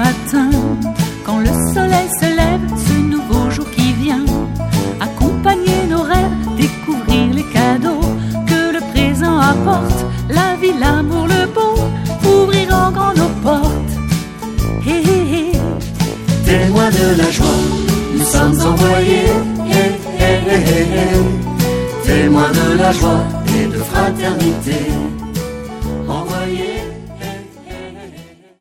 matin, quand le soleil se lève, ce nouveau jour qui vient, accompagner nos rêves, découvrir les cadeaux que le présent apporte, la vie, l'amour, le beau, ouvrir en grand nos portes. Hey, hey, hey. Témoins de la joie, nous sommes envoyés. Hey, hey, hey, hey, hey. Témoins de la joie et de fraternité.